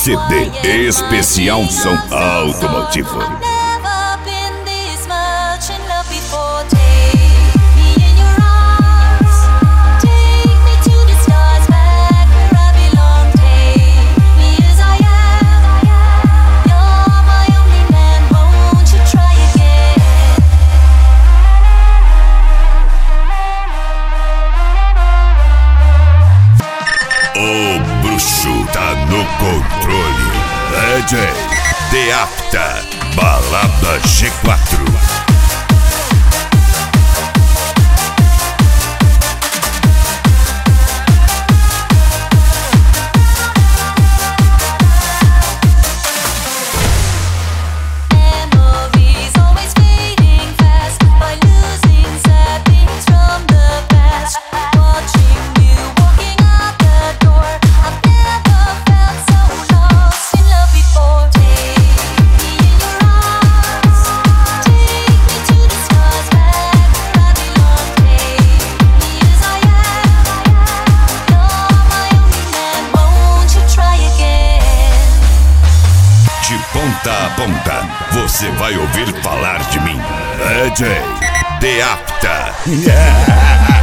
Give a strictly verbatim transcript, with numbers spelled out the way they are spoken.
C D especial som automotivo. O bruxo tá no controle. D J Deapta, Balada G quatro. De ponta a ponta, você vai ouvir falar de mim. D J Deapta. Yeah!